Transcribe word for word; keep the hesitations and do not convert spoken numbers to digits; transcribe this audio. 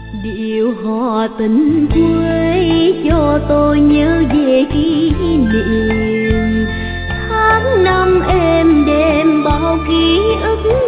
điệu hò tình quê cho tôi nhớ về kỷ niệm tháng năm êm đềm bao ký ức